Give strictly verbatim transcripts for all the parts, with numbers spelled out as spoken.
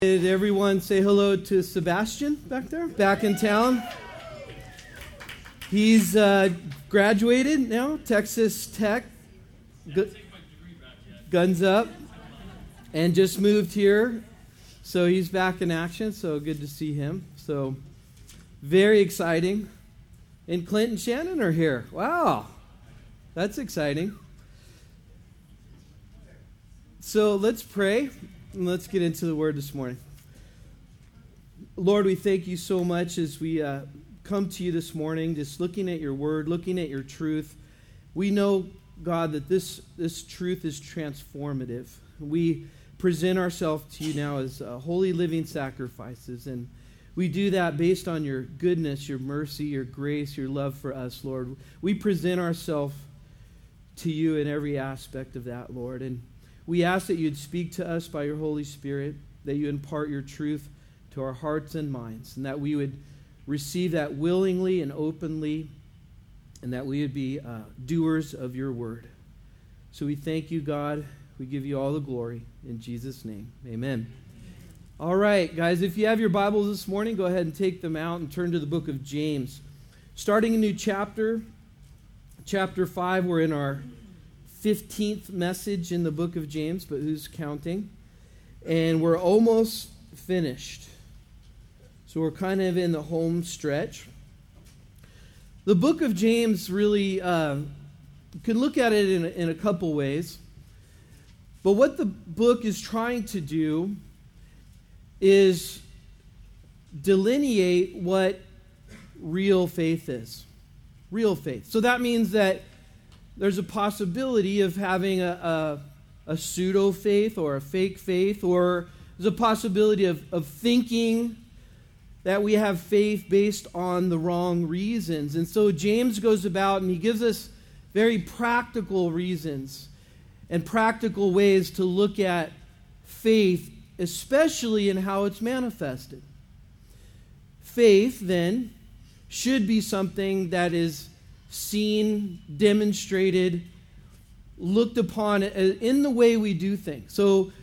Did everyone say hello to Sebastian back there, back in town? He's uh, graduated now, Texas Tech, gu- guns up, and just moved here. So he's back in action, so good to see him. So very exciting. And Clint and Shannon are here. Wow, that's exciting. So let's pray. And let's get into the word this morning. Lord, we thank you so much as we uh, come to you this morning, just looking at your word, looking at your truth. We know, God, that this, this truth is transformative. We present ourselves to you now as uh, holy living sacrifices, and we do that based on your goodness, your mercy, your grace, your love for us, Lord. We present ourselves to you in every aspect of that, Lord, and we ask that you'd speak to us by your Holy Spirit, that you impart your truth to our hearts and minds, and that we would receive that willingly and openly, and that we would be uh, doers of your word. So we thank you, God. We give you all the glory. In Jesus' name, amen. All right, guys, if you have your Bibles this morning, go ahead and take them out and turn to the book of James. Starting a new chapter, chapter five, we're in our fifteenth message in the book of James, but who's counting? And we're almost finished. So we're kind of in the home stretch. The book of James really, uh, you can look at it in a, in a couple ways. But what the book is trying to do is delineate what real faith is. Real faith. So that means that there's a possibility of having a, a, a pseudo-faith or a fake faith, or there's a possibility of, of thinking that we have faith based on the wrong reasons. And so James goes about and he gives us very practical reasons and practical ways to look at faith, especially in how it's manifested. Faith, then, should be something that is seen, demonstrated, looked upon in the way we do things. So,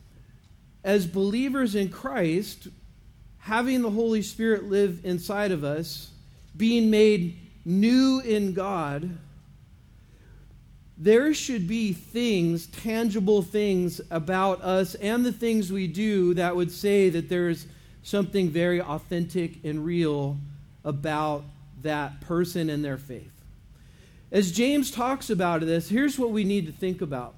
as believers in Christ, having the Holy Spirit live inside of us, being made new in God, there should be things, tangible things about us and the things we do that would say that there's something very authentic and real about that person and their faith. As James talks about this, here's what we need to think about.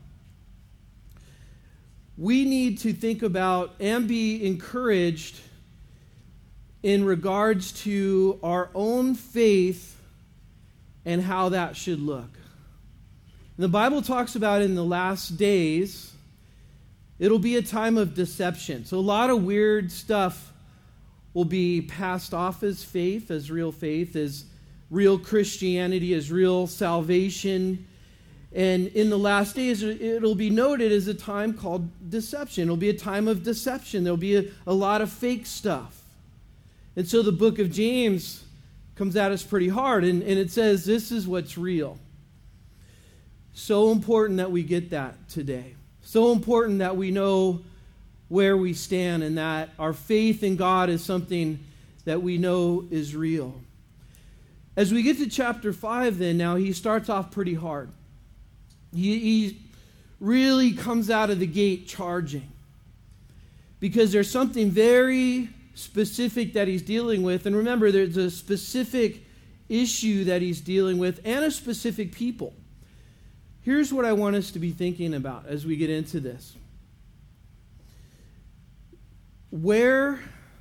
We need to think about and be encouraged in regards to our own faith and how that should look. The Bible talks about in the last days, it'll be a time of deception. So a lot of weird stuff will be passed off as faith, as real faith, as real Christianity, as real salvation. And in the last days, it'll be noted as a time called deception. It'll be a time of deception. There'll be a, a lot of fake stuff. And so the book of James comes at us pretty hard, and, and it says this is what's real. So important that we get that today. So important that we know where we stand and that our faith in God is something that we know is real. As we get to chapter five then, now he starts off pretty hard. He, he really comes out of the gate charging. Because there's something very specific that he's dealing with. And remember, there's a specific issue that he's dealing with and a specific people. Here's what I want us to be thinking about as we get into this. Where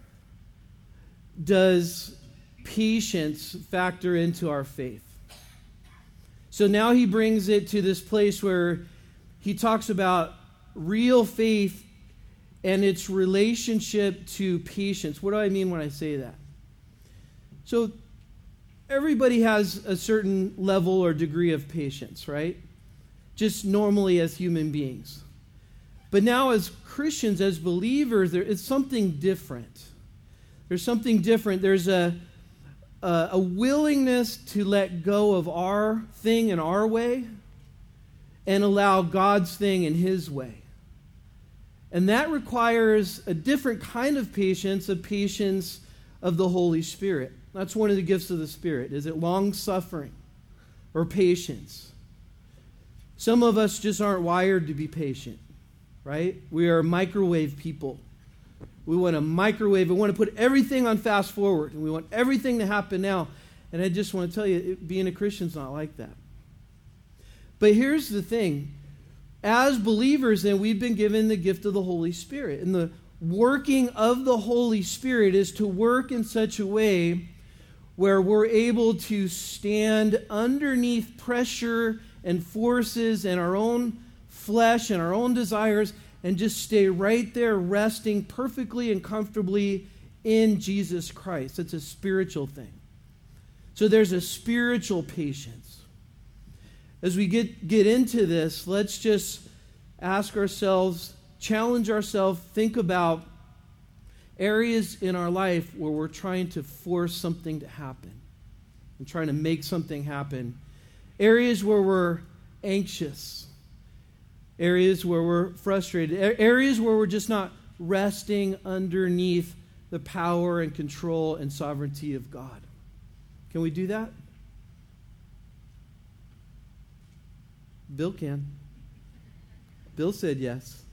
does patience factor into our faith? So now he brings it to this place where he talks about real faith and its relationship to patience. What do I mean when I say that? So everybody has a certain level or degree of patience, right? Just normally as human beings. But now as Christians, as believers, there is something different. There's something different. There's a, a, a willingness to let go of our thing in our way and allow God's thing in his way. And that requires a different kind of patience, a patience of the Holy Spirit. That's one of the gifts of the Spirit. Is it long-suffering or patience? Some of us just aren't wired to be patient, right? We are microwave people. We want to microwave. We want to put everything on fast forward, and we want everything to happen now. And I just want to tell you, it, being a Christian's not like that. But here's the thing. As believers, then, we've been given the gift of the Holy Spirit. And the working of the Holy Spirit is to work in such a way where we're able to stand underneath pressure and forces and our own flesh and our own desires and just stay right there resting perfectly and comfortably in Jesus Christ. It's a spiritual thing. So there's a spiritual patience. As we get, get into this, let's just ask ourselves, challenge ourselves, think about areas in our life where we're trying to force something to happen and trying to make something happen. Areas where we're anxious. Areas where we're frustrated. Areas where we're just not resting underneath the power and control and sovereignty of God. Can we do that? Bill can. Bill said yes.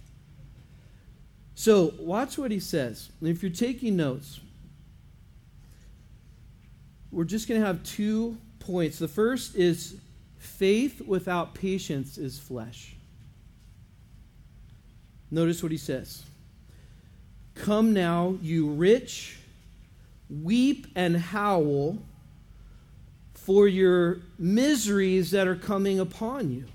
So watch what he says. And if you're taking notes, we're just going to have two points. The first is faith without patience is flesh. Notice what he says. Come now, you rich, weep and howl for your miseries that are coming upon you.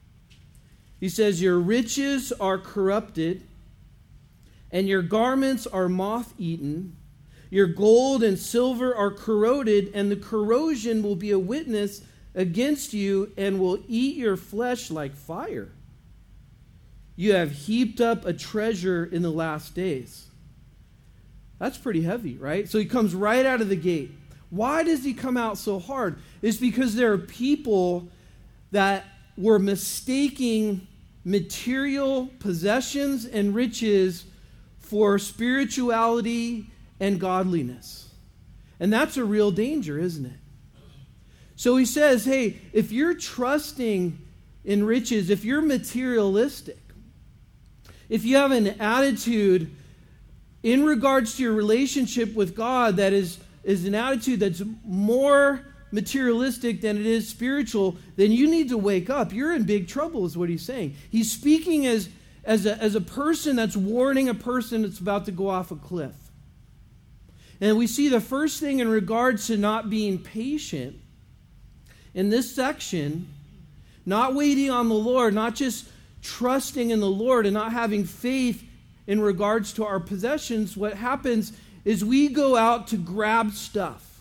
He says, your riches are corrupted, and your garments are moth-eaten. Your gold and silver are corroded, and the corrosion will be a witness against you and will eat your flesh like fire. You have heaped up a treasure in the last days. That's pretty heavy, right? So he comes right out of the gate. Why does he come out so hard? It's because there are people that were mistaking material possessions and riches for spirituality and godliness. And that's a real danger, isn't it? So he says, hey, if you're trusting in riches, if you're materialistic, if you have an attitude in regards to your relationship with God that is, is an attitude that's more materialistic than it is spiritual, then you need to wake up. You're in big trouble, is what he's saying. He's speaking as, as, a, as a person that's warning a person that's about to go off a cliff. And we see the first thing in regards to not being patient in this section, not waiting on the Lord, not just trusting in the Lord and not having faith in regards to our possessions. What happens is we go out to grab stuff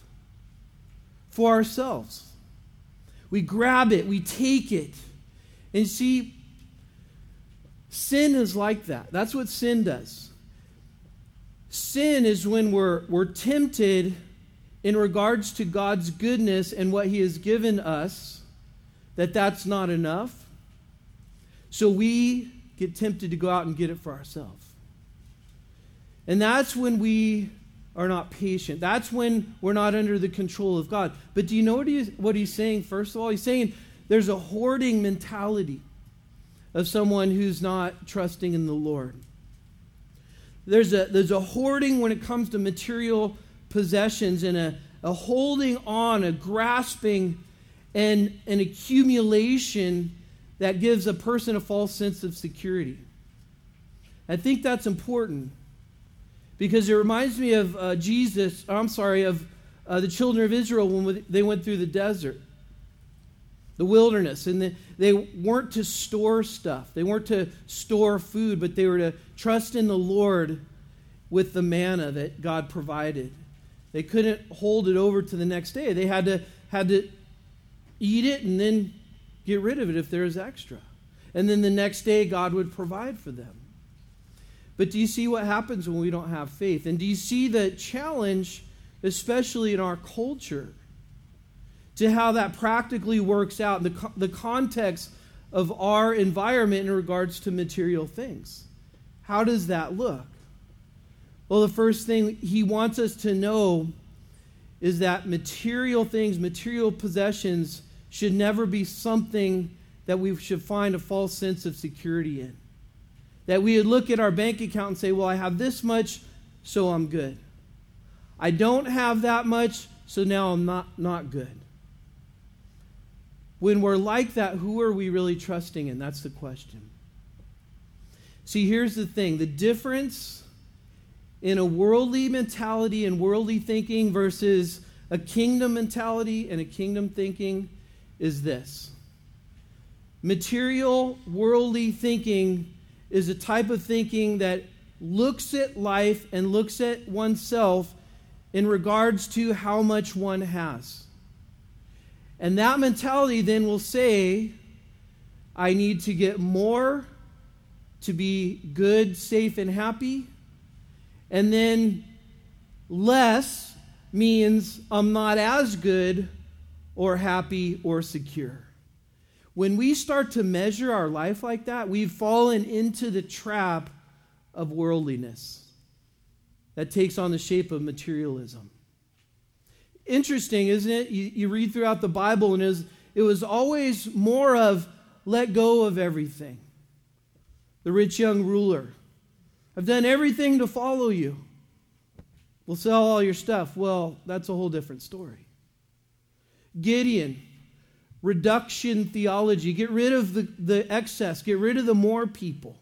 for ourselves. We grab it, we take it. And see, sin is like that. That's what sin does. Sin is when we're, we're tempted in regards to God's goodness and what he has given us, that that's not enough. So we get tempted to go out and get it for ourselves. And that's when we are not patient. That's when we're not under the control of God. But do you know what, he is, what he's saying? First of all, he's saying there's a hoarding mentality of someone who's not trusting in the Lord. There's a, there's a hoarding when it comes to material possessions and a, a holding on, a grasping, and an accumulation that gives a person a false sense of security. I think that's important because it reminds me of uh, Jesus, I'm sorry, of uh, the children of Israel when they went through the desert, the wilderness, and the, they weren't to store stuff. They weren't to store food, but they were to trust in the Lord with the manna that God provided. They couldn't hold it over to the next day. They had to had to eat it and then get rid of it if there was extra. And then the next day, God would provide for them. But do you see what happens when we don't have faith? And do you see the challenge, especially in our culture, to how that practically works out, the, the context of our environment in regards to material things? how does that look? Well, the first thing he wants us to know is that material things, material possessions should never be something that we should find a false sense of security in. That we would look at our bank account and say, well, I have this much, so I'm good. I don't have that much, so now I'm not, not good. When we're like that, who are we really trusting in? That's the question. See, here's the thing. The difference in a worldly mentality and worldly thinking versus a kingdom mentality and a kingdom thinking is this. Material, worldly thinking is a type of thinking that looks at life and looks at oneself in regards to how much one has. And that mentality then will say, I need to get more to be good, safe, and happy. And then less means I'm not as good or happy or secure. When we start to measure our life like that, we've fallen into the trap of worldliness that takes on the shape of materialism. Interesting, isn't it? You, you read throughout the Bible, and it was, it was always more of let go of everything. The rich young ruler. I've done everything to follow you. We'll sell all your stuff. Well, that's a whole different story. Gideon. Reduction theology. Get rid of the, the excess. Get rid of the more people.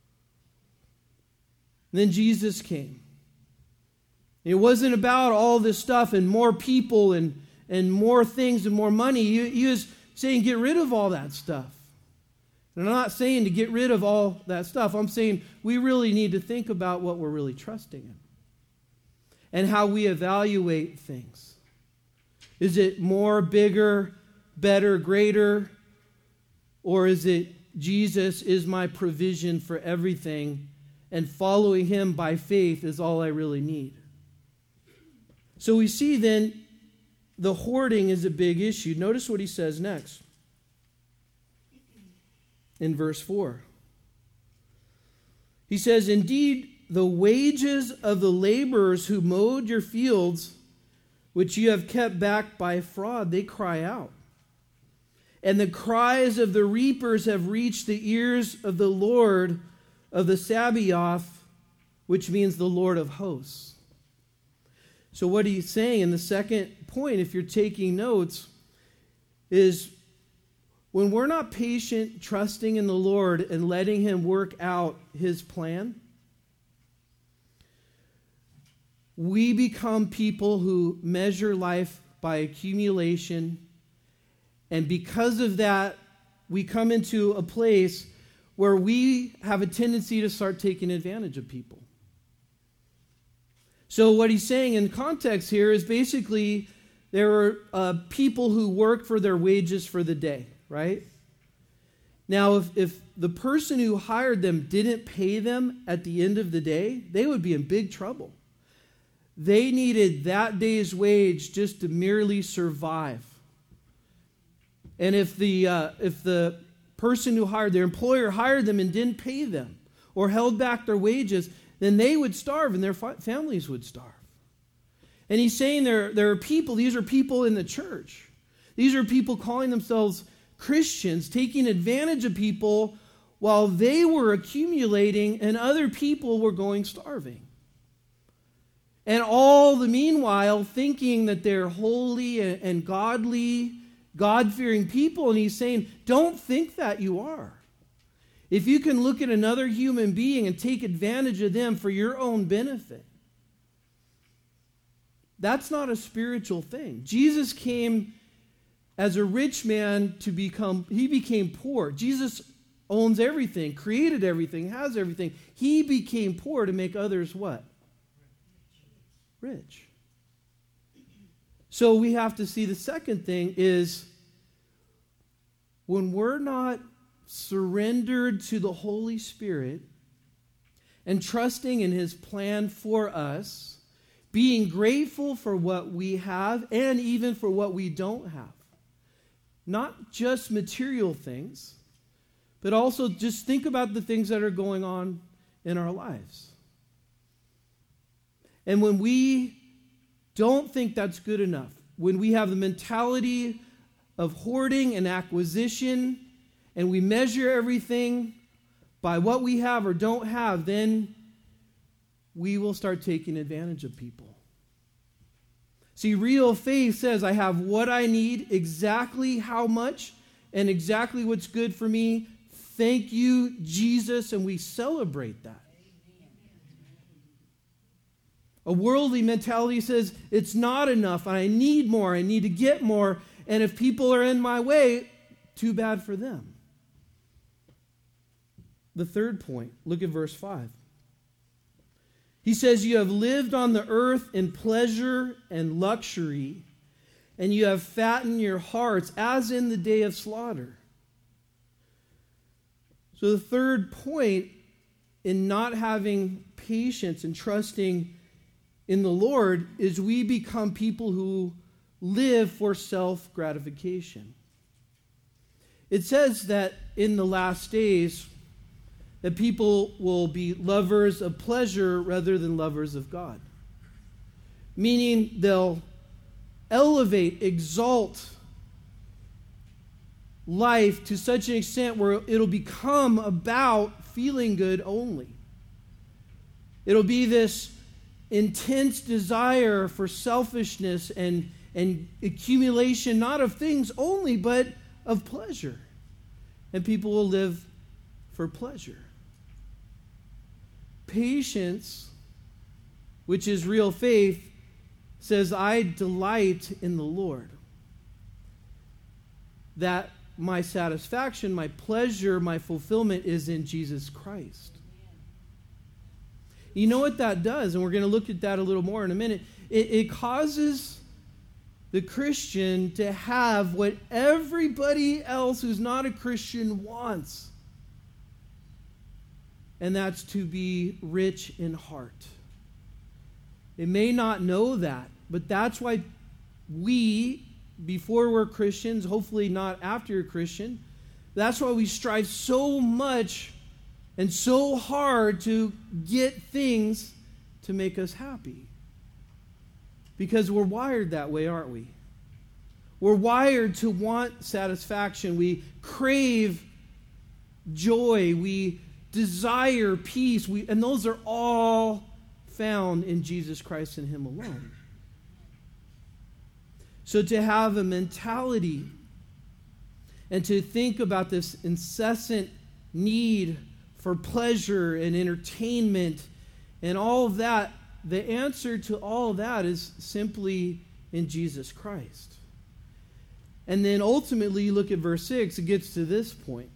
And then Jesus came. It wasn't about all this stuff and more people and, and more things and more money. He, he was saying get rid of all that stuff. And I'm not saying to get rid of all that stuff. I'm saying we really need to think about what we're really trusting in and how we evaluate things. Is it more, bigger, better, greater? Or is it Jesus is my provision for everything and following him by faith is all I really need? So we see then the hoarding is a big issue. Notice what he says next in verse four. He says, indeed, the wages of the laborers who mowed your fields, which you have kept back by fraud, they cry out. And the cries of the reapers have reached the ears of the Lord of the Sabaoth, which means the Lord of hosts. So what he's saying in the second point, if you're taking notes, is when we're not patient, trusting in the Lord and letting him work out his plan, we become people who measure life by accumulation. And because of that, we come into a place where we have a tendency to start taking advantage of people. So what he's saying in context here is basically there were uh, people who worked for their wages for the day, right? Now, if, if the person who hired them didn't pay them at the end of the day, they would be in big trouble. They needed that day's wage just to merely survive. And if the uh, if the person who hired, their employer hired them and didn't pay them or held back their wages, then they would starve and their fa- families would starve. And he's saying there, there are people, these are people in the church. These are people calling themselves Christians, taking advantage of people while they were accumulating and other people were going starving. And all the meanwhile thinking that they're holy and, and godly, God-fearing people. And he's saying, don't think that you are. If you can look at another human being and take advantage of them for your own benefit, that's not a spiritual thing. Jesus came as a rich man to become, he became poor. Jesus owns everything, created everything, has everything. He became poor to make others what? Rich. So we have to see the second thing is when we're not surrendered to the Holy Spirit and trusting in his plan for us, being grateful for what we have and even for what we don't have. Not just material things, but also just think about the things that are going on in our lives. And when we don't think that's good enough, when we have the mentality of hoarding and acquisition, and we measure everything by what we have or don't have, then we will start taking advantage of people. See, real faith says, I have what I need, exactly how much, and exactly what's good for me. Thank you, Jesus, and we celebrate that. A worldly mentality says, it's not enough, I need more, I need to get more, and if people are in my way, too bad for them. The third point, look at verse five. He says, you have lived on the earth in pleasure and luxury, and you have fattened your hearts as in the day of slaughter. So the third point in not having patience and trusting in the Lord is we become people who live for self-gratification. It says that in the last days, that people will be lovers of pleasure rather than lovers of God. Meaning they'll elevate, exalt life to such an extent where it'll become about feeling good only. It'll be this intense desire for selfishness and, and accumulation, not of things only, but of pleasure. And people will live for pleasure. Patience, which is real faith, says, I delight in the Lord. That my satisfaction, my pleasure, my fulfillment is in Jesus Christ. You know what that does, and we're going to look at that a little more in a minute. It, it causes the Christian to have what everybody else who's not a Christian wants. And that's to be rich in heart. They may not know that, but that's why we, before we're Christians, hopefully not after you're a Christian, that's why we strive so much and so hard to get things to make us happy. Because we're wired that way, aren't we? We're wired to want satisfaction. We crave joy. We desire peace, we, and those are all found in Jesus Christ and Him alone. So to have a mentality and to think about this incessant need for pleasure and entertainment and all of that, the answer to all of that is simply in Jesus Christ. And then ultimately, you look at verse six, it gets to this point.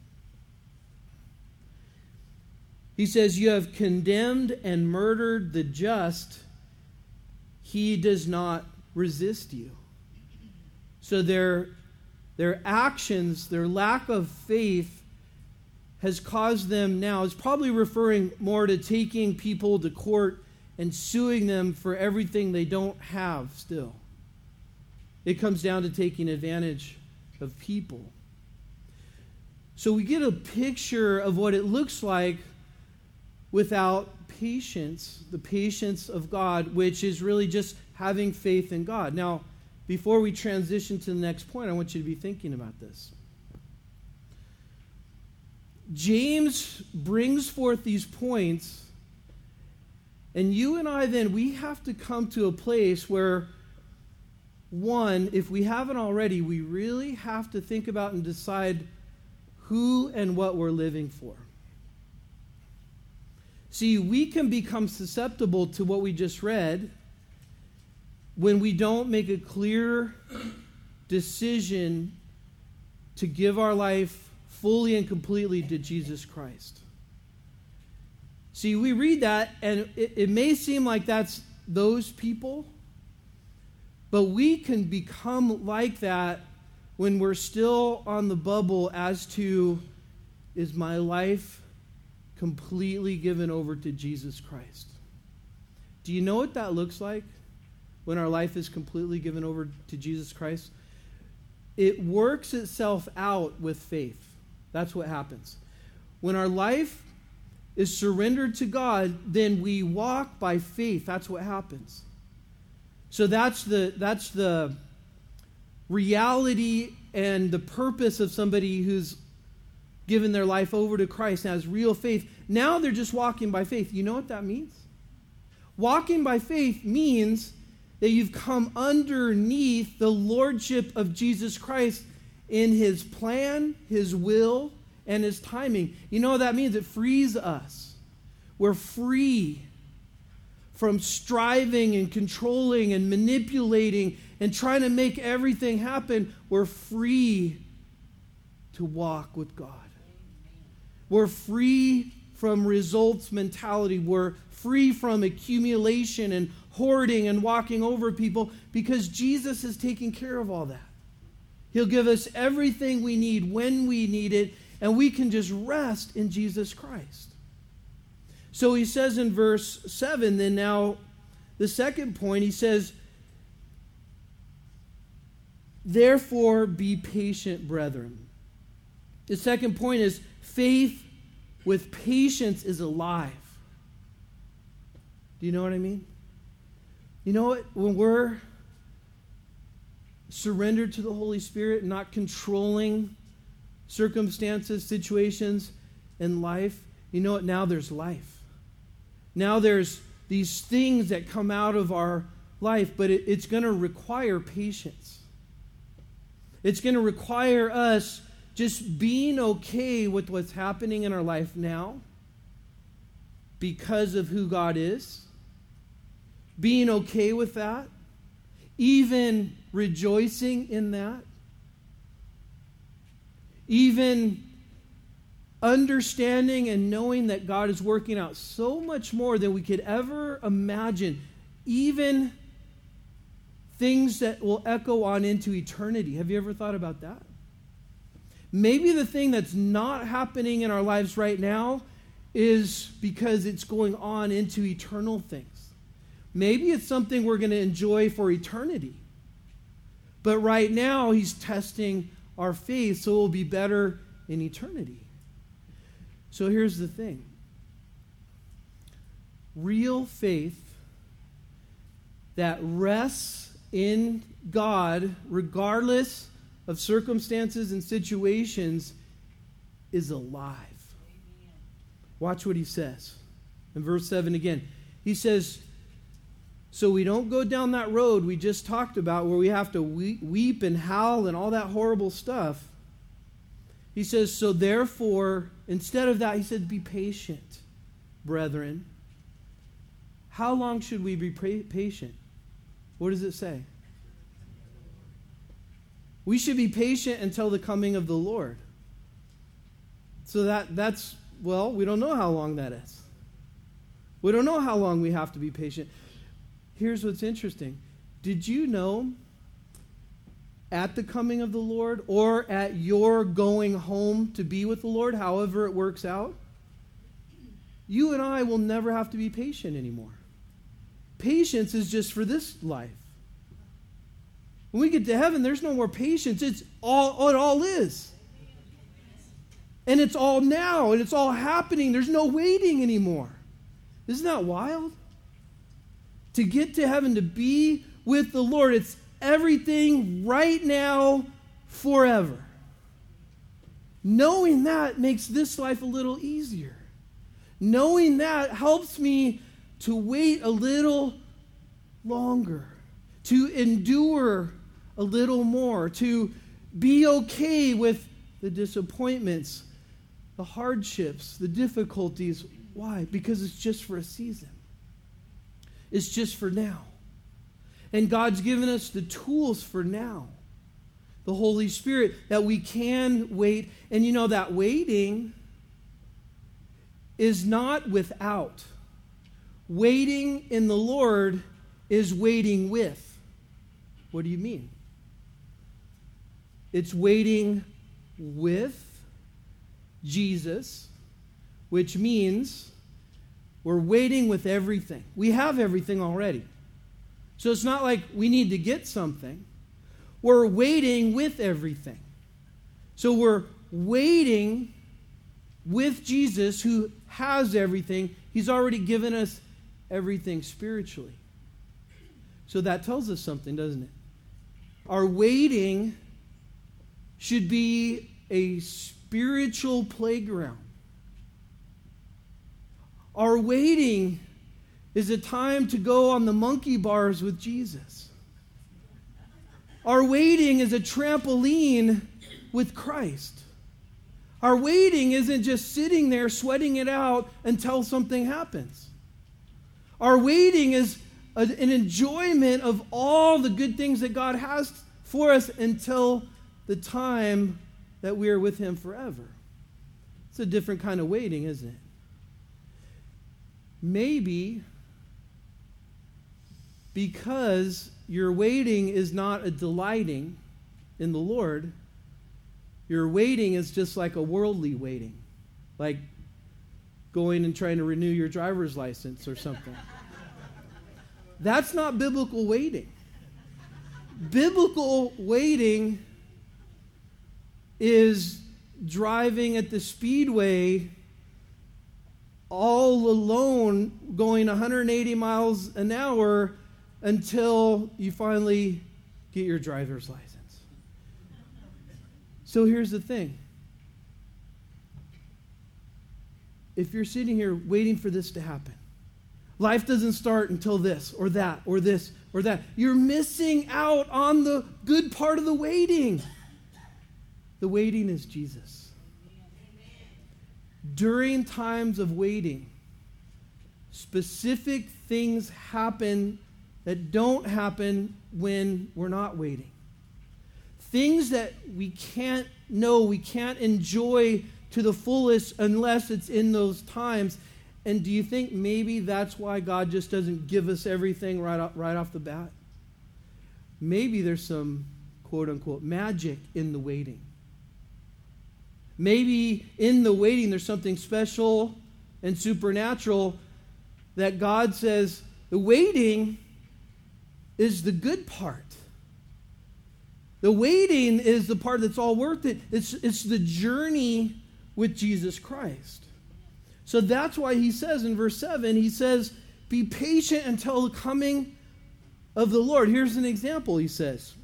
He says, you have condemned and murdered the just. He does not resist you. So their, their actions, their lack of faith has caused them now, it's probably referring more to taking people to court and suing them for everything they don't have still. It comes down to taking advantage of people. So we get a picture of what it looks like without patience, the patience of God, which is really just having faith in God. Now, before we transition to the next point, I want you to be thinking about this. James brings forth these points, and you and I then, we have to come to a place where, one, if we haven't already, we really have to think about and decide who and what we're living for. See, we can become susceptible to what we just read when we don't make a clear decision to give our life fully and completely to Jesus Christ. See, we read that, and it, it may seem like that's those people, but we can become like that when we're still on the bubble as to, is my life completely given over to Jesus Christ? Do you know what that looks like when our life is completely given over to Jesus Christ? It works itself out with faith. That's what happens. When our life is surrendered to God, then we walk by faith. That's what happens. So that's the that's the reality and the purpose of somebody who's given their life over to Christ and has real faith. Now they're just walking by faith. You know what that means? Walking by faith means that you've come underneath the lordship of Jesus Christ in his plan, his will, and his timing. You know what that means? It frees us. We're free from striving and controlling and manipulating and trying to make everything happen. We're free to walk with God. We're free from results mentality. We're free from accumulation and hoarding and walking over people because Jesus is taking care of all that. He'll give us everything we need when we need it, and we can just rest in Jesus Christ. So he says in verse seven, then now the second point, he says, therefore be patient, brethren. The second point is faith with patience is alive. Do you know what I mean? You know what? When we're surrendered to the Holy Spirit, not controlling circumstances, situations in life, you know what? Now there's life. Now there's these things that come out of our life, but it, it's going to require patience. It's going to require us just being okay with what's happening in our life now because of who God is. Being okay with that. Even rejoicing in that. Even understanding and knowing that God is working out so much more than we could ever imagine. Even things that will echo on into eternity. Have you ever thought about that? Maybe the thing that's not happening in our lives right now is because it's going on into eternal things. Maybe it's something we're going to enjoy for eternity. But right now, he's testing our faith so it will be better in eternity. So here's the thing. Real faith that rests in God, regardless of circumstances and situations, is alive. Amen. Watch what he says. In verse seven again. He says, so we don't go down that road we just talked about where we have to weep and howl and all that horrible stuff. He says, so therefore, instead of that, he said, be patient, brethren. How long should we be patient? What does it say? We should be patient until the coming of the Lord. So that that's, well, we don't know how long that is. We don't know how long we have to be patient. Here's what's interesting. Did you know at the coming of the Lord or at your going home to be with the Lord, however it works out, you and I will never have to be patient anymore. Patience is just for this life. When we get to heaven, there's no more patience. It's all, it all is. And it's all now, and it's all happening. There's no waiting anymore. Isn't that wild? To get to heaven, to be with the Lord, it's everything right now, forever. Knowing that makes this life a little easier. Knowing that helps me to wait a little longer, to endure a little more, to be okay with the disappointments, the hardships, the difficulties. Why? Because it's just for a season. It's just for now. And God's given us the tools for now. The Holy Spirit, that we can wait. And you know, that waiting is not without. Waiting in the Lord is waiting with. What do you mean? It's waiting with Jesus, which means we're waiting with everything. We have everything already. So it's not like we need to get something. We're waiting with everything. So we're waiting with Jesus, who has everything, he's already given us everything spiritually. So that tells us something, doesn't it? Our waiting should be a spiritual playground. Our waiting is a time to go on the monkey bars with Jesus. Our waiting is a trampoline with Christ. Our waiting isn't just sitting there sweating it out until something happens. Our waiting is a, an enjoyment of all the good things that God has for us until the time that we are with him forever. It's a different kind of waiting, isn't it? Maybe because your waiting is not a delighting in the Lord, your waiting is just like a worldly waiting, like going and trying to renew your driver's license or something. That's not biblical waiting. Biblical waiting is driving at the speedway all alone, going one hundred eighty miles an hour until you finally get your driver's license. So here's the thing. If you're sitting here waiting for this to happen, life doesn't start until this or that or this or that, you're missing out on the good part of the waiting. The waiting is Jesus. During times of waiting, specific things happen that don't happen when we're not waiting. Things that we can't know, we can't enjoy to the fullest unless it's in those times. And do you think maybe that's why God just doesn't give us everything right off, right off the bat? Maybe there's some quote-unquote magic in the waiting. Maybe in the waiting there's something special and supernatural that God says, the waiting is the good part. The waiting is the part that's all worth it. It's, it's the journey with Jesus Christ. So that's why he says in verse seven, he says, be patient until the coming of the Lord. Here's an example, he says.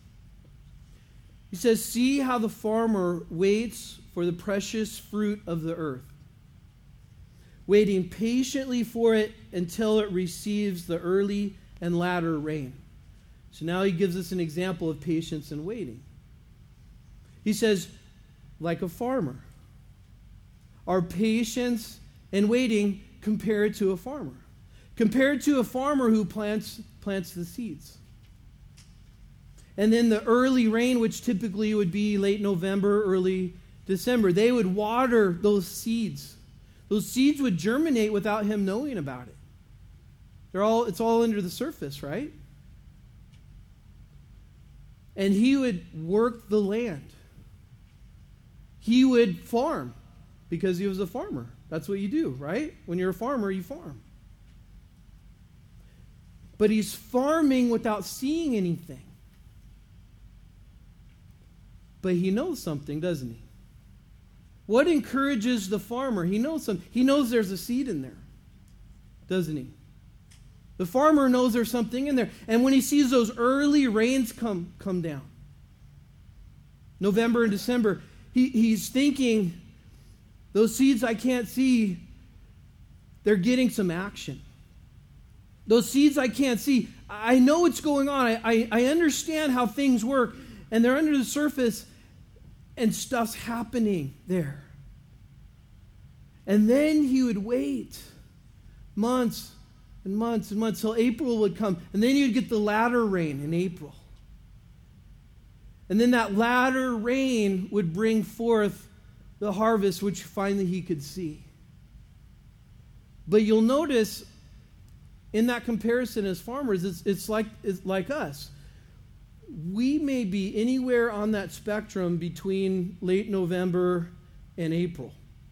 He says, see how the farmer waits for the precious fruit of the earth, waiting patiently for it until it receives the early and latter rain. So now he gives us an example of patience and waiting. He says, like a farmer. Our patience and waiting compared to a farmer. Compared to a farmer who plants, plants the seeds. And then the early rain, which typically would be late November, early December, they would water those seeds. Those seeds would germinate without him knowing about it. They're all, it's all under the surface, right? And he would work the land. He would farm because he was a farmer. That's what you do, right? When you're a farmer, you farm. But he's farming without seeing anything. But he knows something, doesn't he? What encourages the farmer? He knows something. He knows there's a seed in there, doesn't he? The farmer knows there's something in there. And when he sees those early rains come, come down, November and December, he, he's thinking, those seeds I can't see, they're getting some action. Those seeds I can't see, I know what's going on. I, I, I understand how things work. And they're under the surface, and stuff's happening there. And then he would wait months and months and months till April would come. And then you'd get the latter rain in April. And then that latter rain would bring forth the harvest, which finally he could see. But you'll notice in that comparison as farmers, it's, it's, like, it's like us. We may be anywhere on that spectrum between late November and April.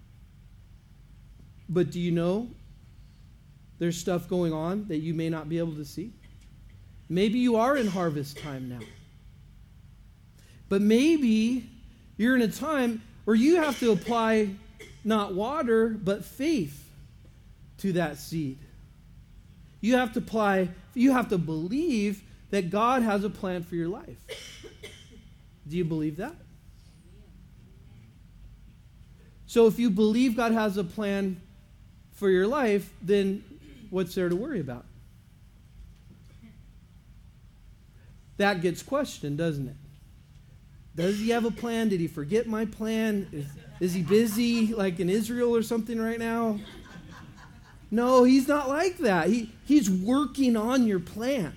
But do you know there's stuff going on that you may not be able to see? Maybe you are in harvest time now. But maybe you're in a time where you have to apply not water, but faith to that seed. You have to apply, you have to believe that God has a plan for your life. Do you believe that? So if you believe God has a plan for your life, then what's there to worry about? That gets questioned, doesn't it? Does he have a plan? Did he forget my plan? Is, is he busy like in Israel or something right now? No, he's not like that. He, he's working on your plan.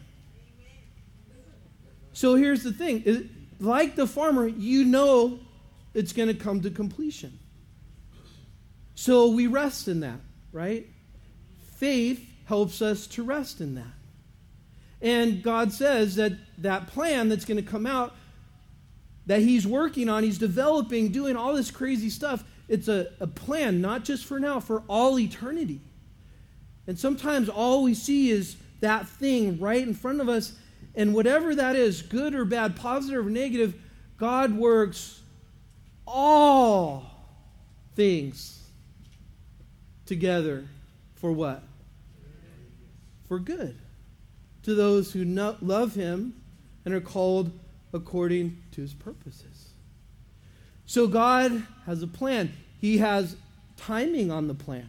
So here's the thing. Like the farmer, you know it's going to come to completion. So we rest in that, right? Faith helps us to rest in that. And God says that that plan that's going to come out, that he's working on, he's developing, doing all this crazy stuff, it's a, a plan, not just for now, for all eternity. And sometimes all we see is that thing right in front of us, and whatever that is, good or bad, positive or negative, God works all things together for what? For good. To those who no- love him and are called according to his purposes. So God has a plan. He has timing on the plan.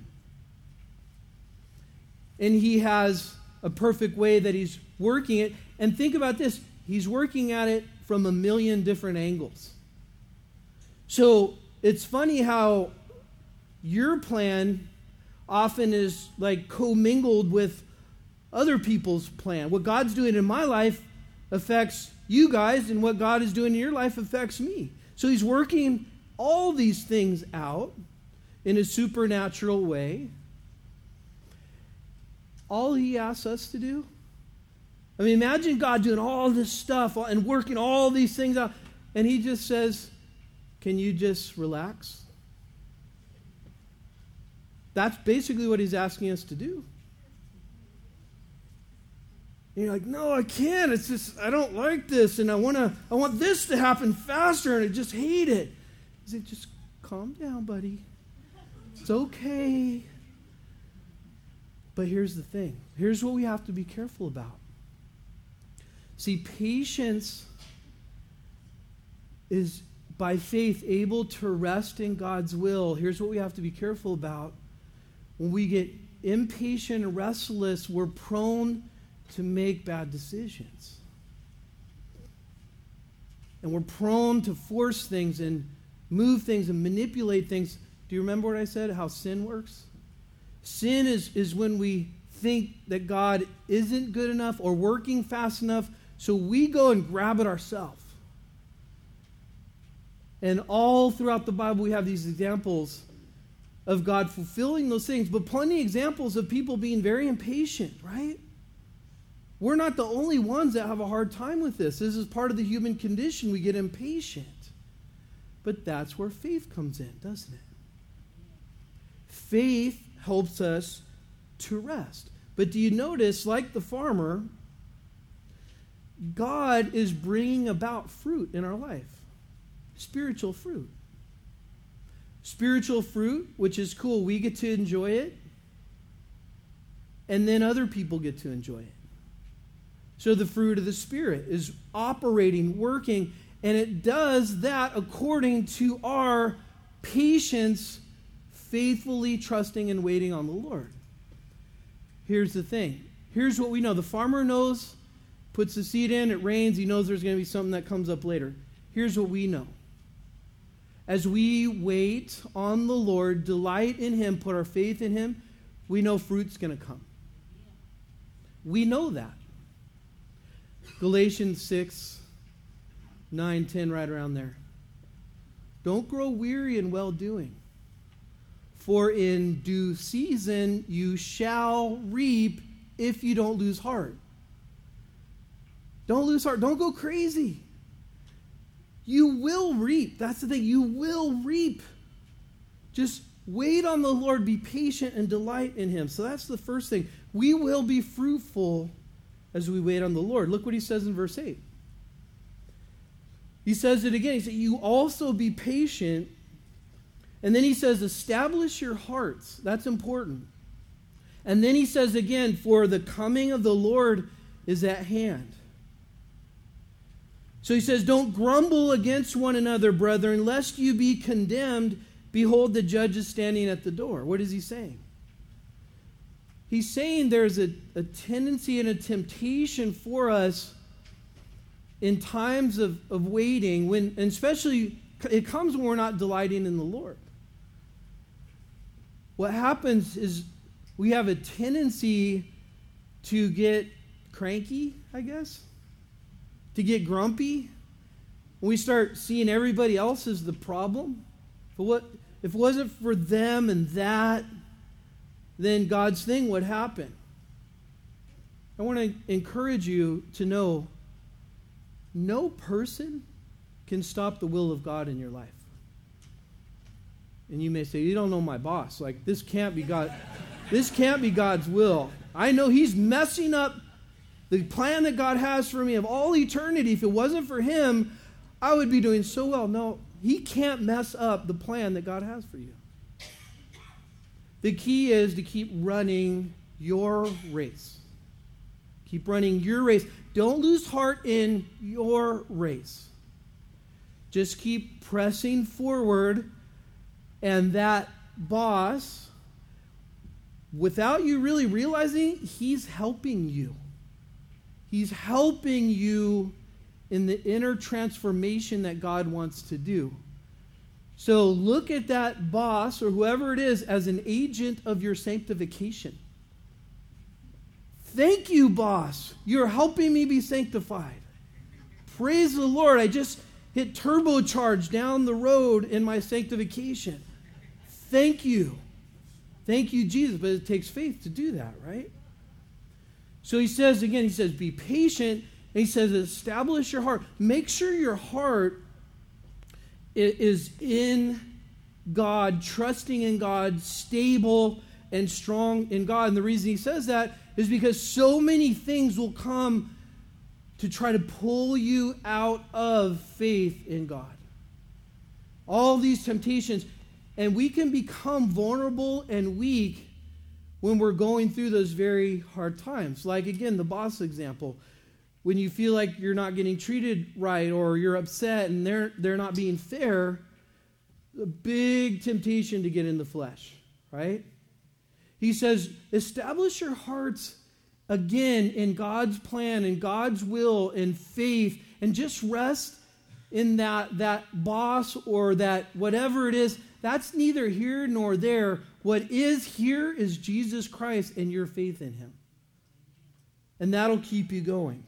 And he has a perfect way that he's working it. And think about this. He's working at it from a million different angles. So it's funny how your plan often is like commingled with other people's plan. What God's doing in my life affects you guys, and what God is doing in your life affects me. So he's working all these things out in a supernatural way. All he asks us to do, I mean, imagine God doing all this stuff and working all these things out, and he just says, can you just relax? That's basically what he's asking us to do. And you're like, no, I can't. It's just, I don't like this, and I want to, I want this to happen faster, and I just hate it. He said, just calm down, buddy. It's okay. But here's the thing. Here's what we have to be careful about. See, patience is by faith able to rest in God's will. Here's what we have to be careful about. When we get impatient and restless, we're prone to make bad decisions. And we're prone to force things and move things and manipulate things. Do you remember what I said, how sin works? Sin is, is when we think that God isn't good enough or working fast enough, so we go and grab it ourselves. And all throughout the Bible, we have these examples of God fulfilling those things, but plenty of examples of people being very impatient, right? We're not the only ones that have a hard time with this. This is part of the human condition. We get impatient. But that's where faith comes in, doesn't it? Faith helps us to rest. But do you notice, like the farmer, God is bringing about fruit in our life. Spiritual fruit. Spiritual fruit, which is cool. We get to enjoy it. And then other people get to enjoy it. So the fruit of the Spirit is operating, working, and it does that according to our patience, faithfully trusting and waiting on the Lord. Here's the thing. Here's what we know. The farmer knows, puts the seed in, it rains, he knows there's going to be something that comes up later. Here's what we know. As we wait on the Lord, delight in him, put our faith in him, we know fruit's going to come. We know that. Galatians six, nine, ten, right around there. Don't grow weary in well-doing, for in due season you shall reap if you don't lose heart. Don't lose heart. Don't go crazy. You will reap. That's the thing. You will reap. Just wait on the Lord. Be patient and delight in him. So that's the first thing. We will be fruitful as we wait on the Lord. Look what he says in verse eight. He says it again. He said, you also be patient And then he says, establish your hearts. That's important. And then he says again, for the coming of the Lord is at hand. So he says, don't grumble against one another, brethren, lest you be condemned. Behold, the judge is standing at the door. What is he saying? He's saying there's a, a tendency and a temptation for us in times of, of waiting, when, and especially it comes when we're not delighting in the Lord. What happens is we have a tendency to get cranky, I guess, to get grumpy. When we start seeing everybody else as the problem. But what if it wasn't for them and that, then God's thing would happen. I want to encourage you to know no person can stop the will of God in your life. And you may say, you don't know my boss. Like, this can't be God. This can't be God's will. I know he's messing up the plan that God has for me of all eternity. If it wasn't for him, I would be doing so well. No, he can't mess up the plan that God has for you. The key is to keep running your race. Keep running your race. Don't lose heart in your race. Just keep pressing forward, and that boss, without you really realizing, he's helping you. He's helping you in the inner transformation that God wants to do. So look at that boss or whoever it is as an agent of your sanctification. Thank you, boss. You're helping me be sanctified. Praise the Lord. I just hit turbocharge down the road in my sanctification. Thank you. Thank you, Jesus. But it takes faith to do that, right? So he says, again, he says, be patient. And he says, establish your heart. Make sure your heart is in God, trusting in God, stable and strong in God. And the reason he says that is because so many things will come to try to pull you out of faith in God. All these temptations. And we can become vulnerable and weak when we're going through those very hard times. Like, again, the boss example. When you feel like you're not getting treated right or you're upset and they're, they're not being fair, a big temptation to get in the flesh, right? He says, establish your hearts again in God's plan, in God's will, in faith, and just rest in that, that boss or that whatever it is. That's neither here nor there. What is here is Jesus Christ and your faith in him. And that'll keep you going.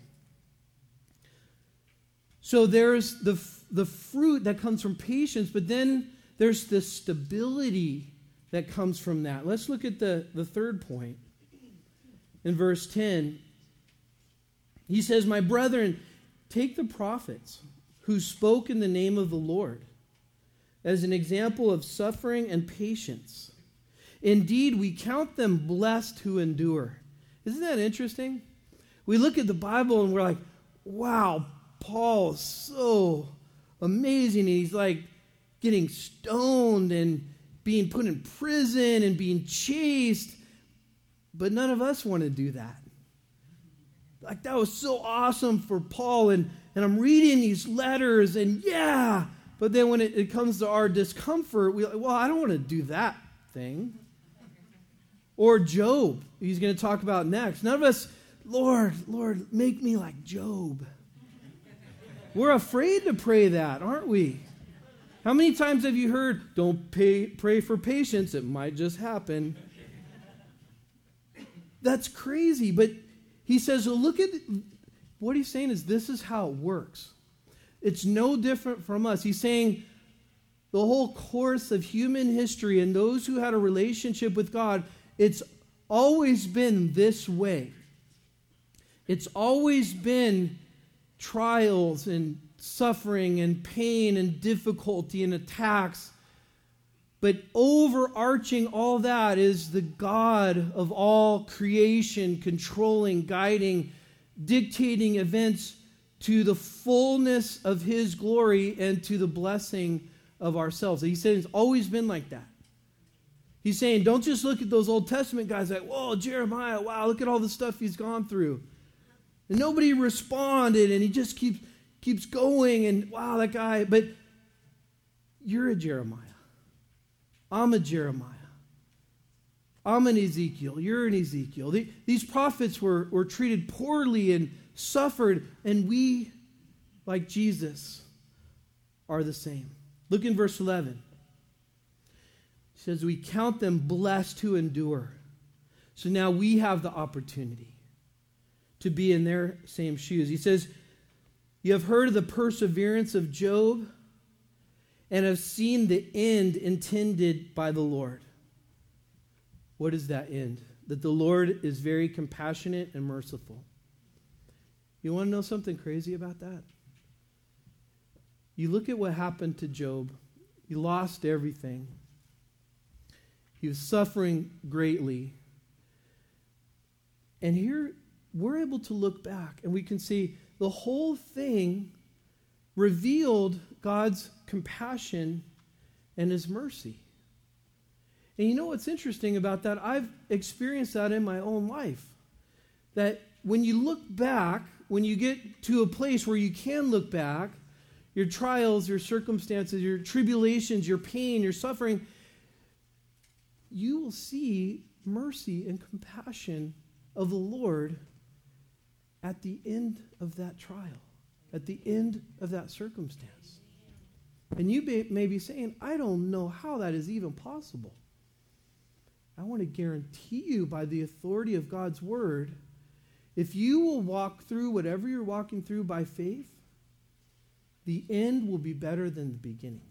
So there's the, the fruit that comes from patience, but then there's the stability that comes from that. Let's look at the, the third point. In verse ten, he says, my brethren, take the prophets who spoke in the name of the Lord as an example of suffering and patience. Indeed, we count them blessed who endure. Isn't that interesting? We look at the Bible and we're like, wow, Paul's so amazing. And he's like getting stoned and being put in prison and being chased. But none of us want to do that. Like, that was so awesome for Paul. And, and I'm reading these letters and yeah. But then when it, it comes to our discomfort, we're like, well, I don't want to do that thing. Or Job, he's going to talk about next. None of us, Lord, Lord, make me like Job. We're afraid to pray that, aren't we? How many times have you heard, don't pay, pray for patience, it might just happen. That's crazy. But he says, well, look at, what he's saying is this is how it works. It's no different from us. He's saying the whole course of human history and those who had a relationship with God, it's always been this way. It's always been trials and suffering and pain and difficulty and attacks. But overarching all that is the God of all creation, controlling, guiding, dictating events to the fullness of his glory and to the blessing of ourselves. He said it's always been like that. He's saying, don't just look at those Old Testament guys like, whoa, Jeremiah, wow, look at all the stuff he's gone through. And nobody responded, and he just keeps keeps going, and wow, that guy. But you're a Jeremiah. I'm a Jeremiah. I'm an Ezekiel. You're an Ezekiel. The, these prophets were, were treated poorly and suffered, and we, like Jesus, are the same. Look in verse eleven. It says, we count them blessed who endure. So now we have the opportunity to be in their same shoes. He says, you have heard of the perseverance of Job and have seen the end intended by the Lord. What is that end? That the Lord is very compassionate and merciful. You want to know something crazy about that? You look at what happened to Job. He lost everything. He was suffering greatly. And here we're able to look back and we can see the whole thing revealed God's compassion and his mercy. And you know what's interesting about that? I've experienced that in my own life. That when you look back, when you get to a place where you can look back, your trials, your circumstances, your tribulations, your pain, your suffering, you will see mercy and compassion of the Lord at the end of that trial, at the end of that circumstance. And you may, may be saying, I don't know how that is even possible. I want to guarantee you by the authority of God's word, if you will walk through whatever you're walking through by faith, the end will be better than the beginning.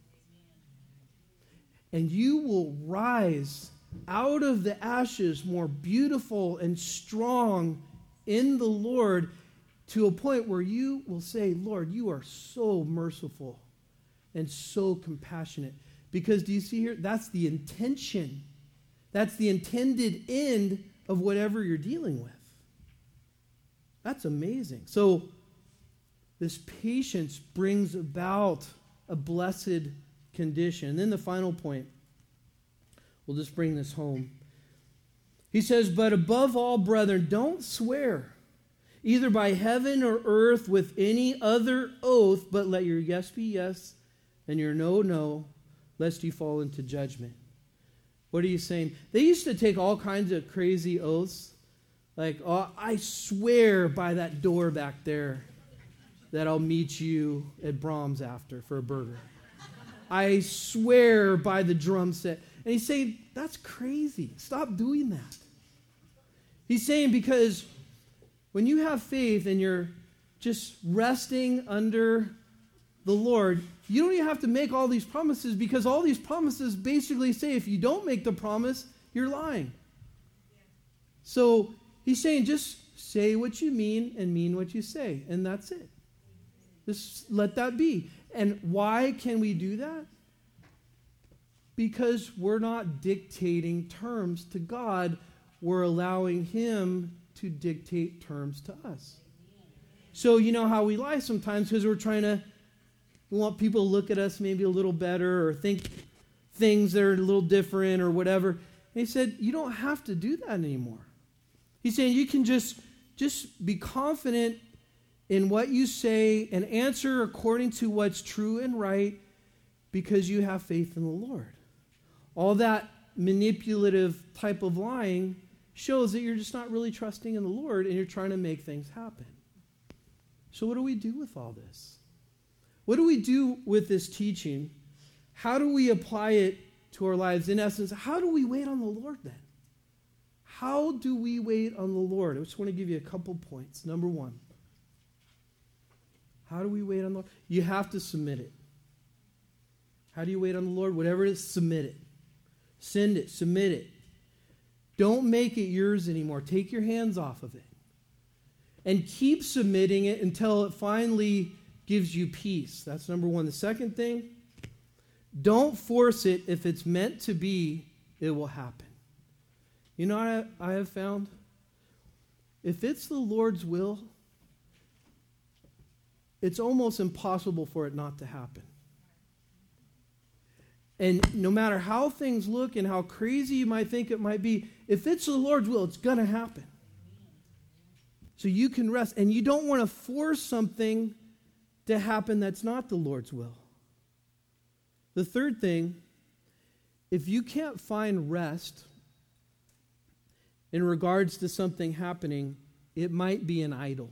And you will rise out of the ashes more beautiful and strong in the Lord to a point where you will say, Lord, you are so merciful and so compassionate. Because do you see here? That's the intention. That's the intended end of whatever you're dealing with. That's amazing. So this patience brings about a blessed condition. And then the final point, we'll just bring this home. He says, but above all, brethren, don't swear, either by heaven or earth with any other oath, but let your yes be yes and your no, no, lest you fall into judgment. What are you saying? They used to take all kinds of crazy oaths. Like, oh, I swear by that door back there that I'll meet you at Brahms after for a burger. I swear by the drum set. And he's saying, that's crazy. Stop doing that. He's saying because when you have faith and you're just resting under the Lord, you don't even have to make all these promises because all these promises basically say if you don't make the promise, you're lying. So he's saying just say what you mean and mean what you say, and that's it. Just let that be. And why can we do that? Because we're not dictating terms to God. We're allowing him to dictate terms to us. So you know how we lie sometimes because we're trying to, we want people to look at us maybe a little better or think things that are a little different or whatever. And he said, you don't have to do that anymore. He's saying you can just, just be confident in what you say and answer according to what's true and right because you have faith in the Lord. All that manipulative type of lying shows that you're just not really trusting in the Lord and you're trying to make things happen. So what do we do with all this? What do we do with this teaching? How do we apply it to our lives? In essence, how do we wait on the Lord then? How do we wait on the Lord? I just want to give you a couple points. Number one, how do we wait on the Lord? You have to submit it. How do you wait on the Lord? Whatever it is, submit it. Send it, submit it. Don't make it yours anymore. Take your hands off of it. And keep submitting it until it finally gives you peace. That's number one. The second thing, don't force it. If it's meant to be, it will happen. You know what I, I have found? If it's the Lord's will, it's almost impossible for it not to happen. And no matter how things look and how crazy you might think it might be, if it's the Lord's will, it's going to happen. So you can rest. And you don't want to force something to happen that's not the Lord's will. The third thing, if you can't find rest in regards to something happening, it might be an idol.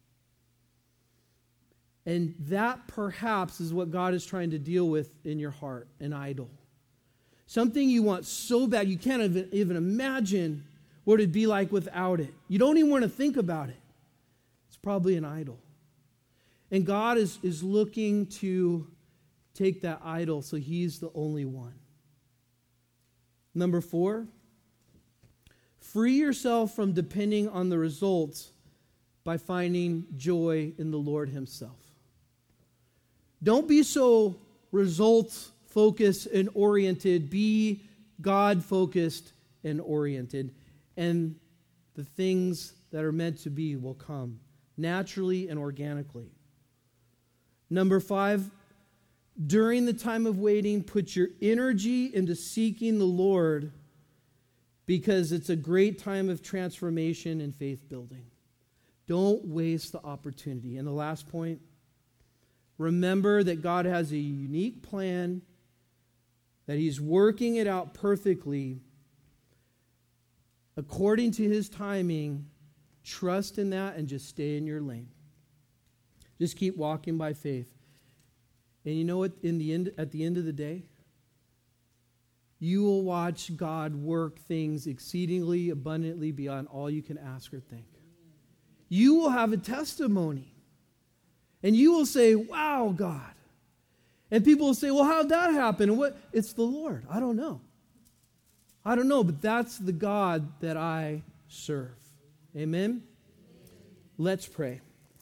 And that perhaps is what God is trying to deal with in your heart, an idol. Something you want so bad, you can't even, even imagine what it'd be like without it. You don't even want to think about it. It's probably an idol. And God is, is looking to take that idol so he's the only one. Number four, free yourself from depending on the results by finding joy in the Lord himself. Don't be so results-focused and oriented. Be God-focused and oriented. And the things that are meant to be will come naturally and organically. Number five, during the time of waiting, put your energy into seeking the Lord because it's a great time of transformation and faith building. Don't waste the opportunity. And the last point, remember that God has a unique plan, that he's working it out perfectly according to his timing. Trust in that and just stay in your lane. Just keep walking by faith. And you know what? In the end, at the end of the day, you will watch God work things exceedingly abundantly beyond all you can ask or think. You will have a testimony. And you will say, wow, God. And people will say, well, how'd that happen? And what? It's the Lord. I don't know. I don't know, but that's the God that I serve. Amen? Let's pray.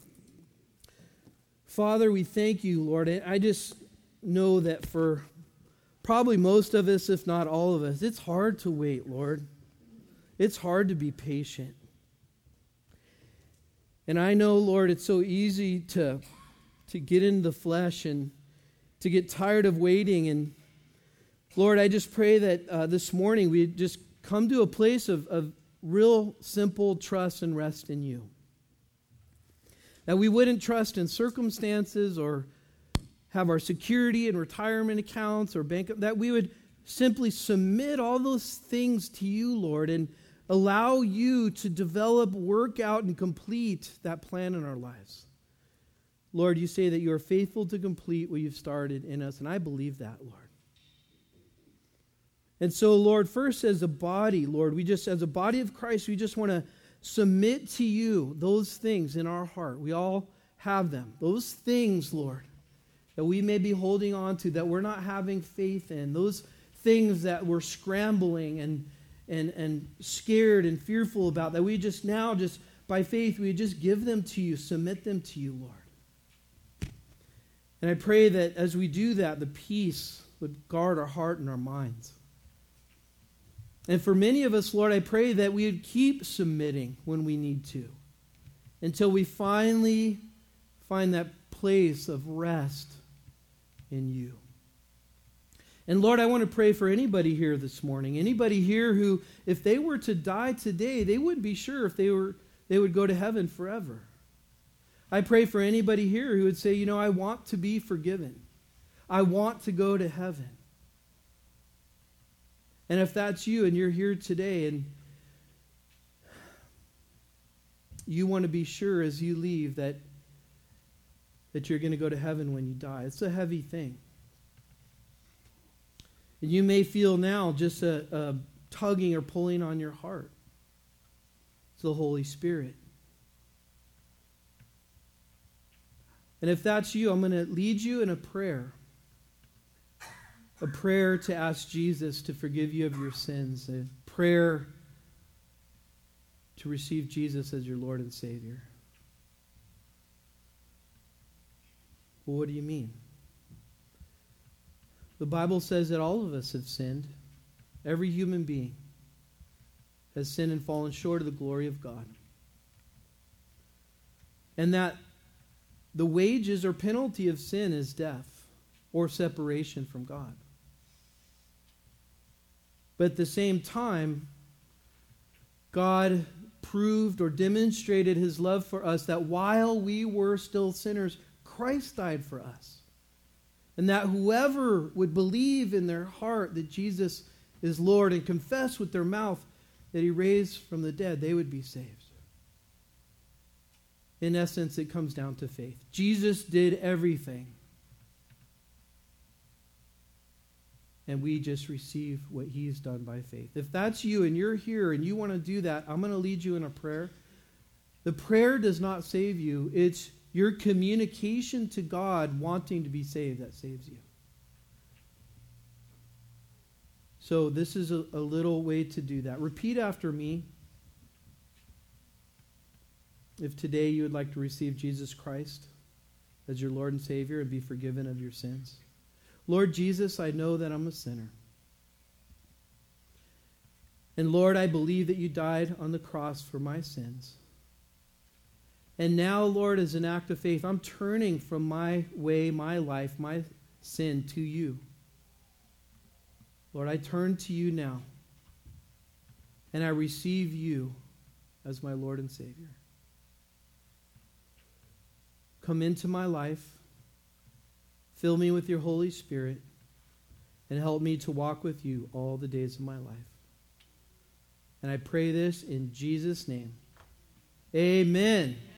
Father, we thank you, Lord. I just know that for probably most of us, if not all of us, it's hard to wait, Lord. It's hard to be patient. And I know, Lord, it's so easy to, to get in the flesh and to get tired of waiting. And Lord, I just pray that uh, this morning we just come to a place of, of real simple trust and rest in you. That we wouldn't trust in circumstances or have our security and retirement accounts or bank, that we would simply submit all those things to you, Lord, and allow you to develop, work out, and complete that plan in our lives. Lord, you say that you are faithful to complete what you've started in us, and I believe that, Lord. And so, Lord, first as a body, Lord, we just, as a body of Christ, we just want to submit to you those things in our heart. We all have them. Those things, Lord, that we may be holding on to, that we're not having faith in. Those things that we're scrambling and and and scared and fearful about, that we just now, just by faith, we just give them to you, submit them to you, Lord. And I pray that as we do that, the peace would guard our heart and our minds. And for many of us, Lord, I pray that we would keep submitting when we need to, until we finally find that place of rest in you. And Lord, I want to pray for anybody here this morning, anybody here who, if they were to die today, they wouldn't be sure if they were they would go to heaven forever. I pray for anybody here who would say, you know, I want to be forgiven. I want to go to heaven. And if that's you and you're here today and you want to be sure as you leave that, that you're going to go to heaven when you die, it's a heavy thing. And you may feel now just a, a tugging or pulling on your heart. It's the Holy Spirit. And if that's you, I'm going to lead you in a prayer. A prayer to ask Jesus to forgive you of your sins. A prayer to receive Jesus as your Lord and Savior. Well, what do you mean? The Bible says that all of us have sinned. Every human being has sinned and fallen short of the glory of God. And that the wages or penalty of sin is death or separation from God. But at the same time, God proved or demonstrated his love for us that while we were still sinners, Christ died for us. And that whoever would believe in their heart that Jesus is Lord and confess with their mouth that he raised from the dead, they would be saved. In essence, it comes down to faith. Jesus did everything. And we just receive what he's done by faith. If that's you and you're here and you want to do that, I'm going to lead you in a prayer. The prayer does not save you. It's your communication to God wanting to be saved that saves you. So this is a, a little way to do that. Repeat after me. If today you would like to receive Jesus Christ as your Lord and Savior and be forgiven of your sins. Lord Jesus, I know that I'm a sinner. And Lord, I believe that you died on the cross for my sins. And now, Lord, as an act of faith, I'm turning from my way, my life, my sin to you. Lord, I turn to you now. And I receive you as my Lord and Savior. Come into my life. Fill me with your Holy Spirit and help me to walk with you all the days of my life. And I pray this in Jesus' name. Amen.